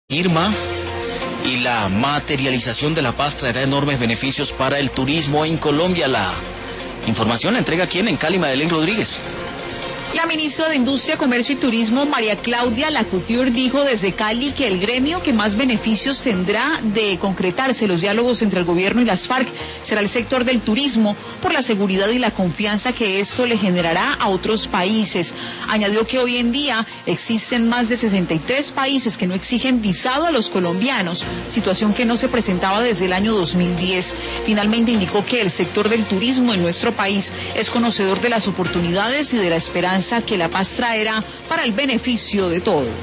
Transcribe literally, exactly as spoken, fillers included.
Irma, y la materialización de la paz traerá enormes beneficios para el turismo en Colombia. La información la entrega quién en Cali, Madeleine Rodríguez. La ministra de Industria, Comercio y Turismo, María Claudia Lacouture, dijo desde Cali que el gremio que más beneficios tendrá de concretarse los diálogos entre el gobierno y las FARC será el sector del turismo, por la seguridad y la confianza que esto le generará a otros países. Añadió que hoy en día existen más de sesenta y tres países que no exigen visado a los colombianos, situación que no se presentaba desde el año dos mil diez. Finalmente indicó que el sector del turismo en nuestro país es conocedor de las oportunidades y de la esperanza que la paz traerá para el beneficio de todos.